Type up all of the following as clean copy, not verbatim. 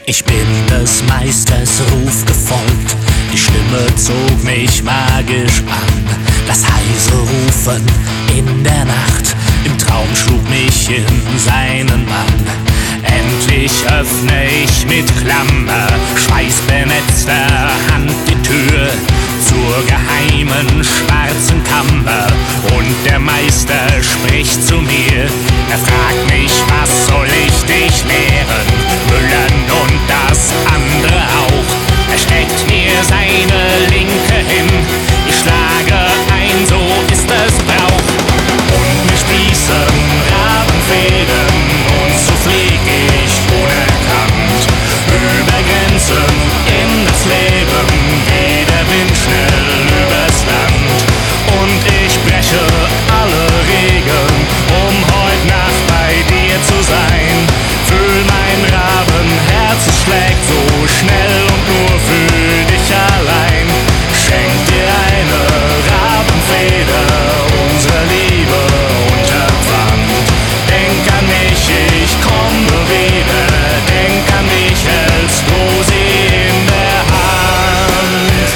Ich bin des Meisters Ruf gefolgt, die Stimme zog mich magisch an. Das heise Rufen in der Nacht, im Traum schlug mich in seinen Bann. Endlich öffne ich mit Klammer, schweißbenetzter Hand die Tür zur geheimen schwarzen Kammer. Und der Meister spricht zu mir, er fragt mich, was soll ich dich lehren? Müllen und das andere auch. Er steckt mir seine Linke hin, ich schlage ein, so ist es Brauch. Und mir sprießen Rabenfäden und so flieg ich unerkannt über Grenzen in das Leben, wie der Wind schnell übers Land. Und ich breche alle Regeln, um heut Nacht bei dir zu sein. Fühl mein Rabenherz, es schlägt so schnell und nur für dich allein. Schenk dir eine Rabenfeder, unsere Liebe unterpfand. Denk an mich, ich komme wieder, denk an dich, hältst du sie in der Hand.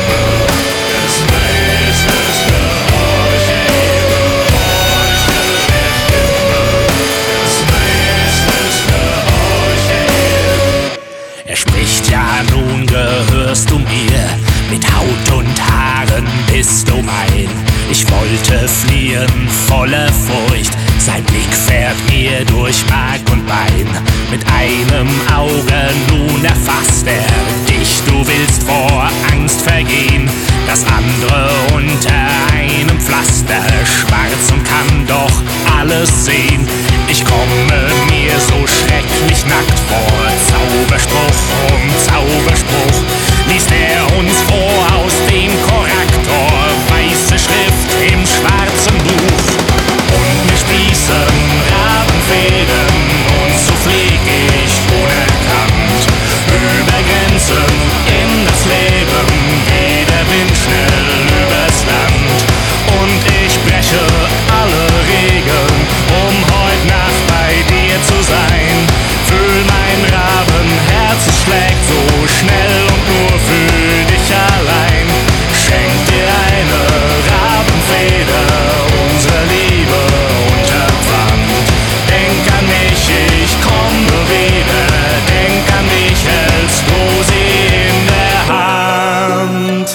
Er spricht, ja nun gehörst du mir, mit Haut und Haaren bist du mein. Ich wollte fliehen, voller Furcht, sein Blick fährt mir durch Mark und Bein. Mit einem Auge nun erfasst er dich, du willst vor Angst vergehen. Das andere unter einem Pflaster, schwarz und kann doch alles sehen. Ich komme mir so schrecklich nackt vor, Zauberspruch um Zauberspruch, liest er uns vor aus dem Korrektor, weiße Schrift im schwarzen Buch. Und mir sprießen Rabenfäden und so flieg ich unerkannt über Grenzen in das Leben, wie der Wind schnell übers Land. Und ich breche alle Regeln, um heut Nacht bei dir zu sein. Fühl mein Rabenherz, es schlägt so schnell und nur für dich allein. Schenk dir eine Rabenfeder, unsere Liebe unterpfand. Denk an mich, ich komme wieder, denk an dich, hältst du sie in der Hand.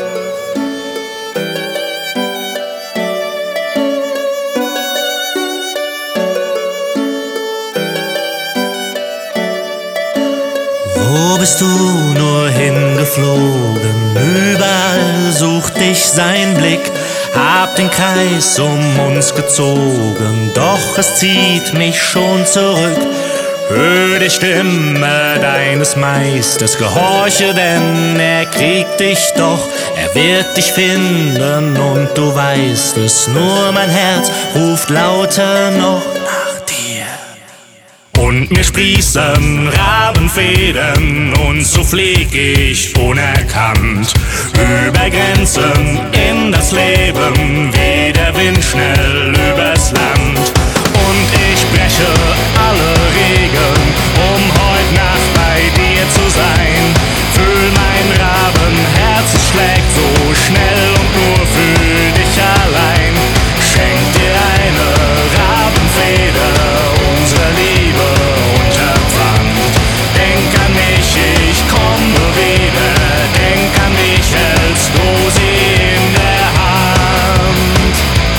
Wo bist du nur hingeflogen? Überall sucht dich sein Blick. Hab den Kreis um uns gezogen, doch es zieht mich schon zurück. Hör die Stimme deines Meisters, gehorche, denn er kriegt dich doch. Er wird dich finden und du weißt es, nur mein Herz ruft lauter noch nach dir. Und mir sprießen Rabenfäden und so flieg ich unerkannt über Grenzen in das Leben, wie der Wind schnell übers Land. Und ich breche alle Regeln, um heut Nacht bei dir zu sein. Fühl mein Rabenherz, es schlägt so schnell und nur für dich allein. Schenk dir eine Rabenfeder, unsere Liebe unterpfand. Denk an mich, ich komme wieder, denk an dich, hältst du sie in der Hand.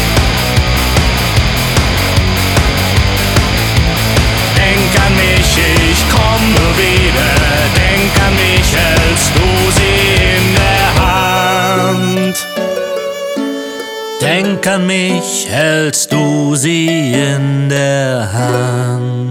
Denk an mich, ich komme wieder, denk an dich, hältst du sie in der Hand. Denk an mich, hältst du sie in der Hand.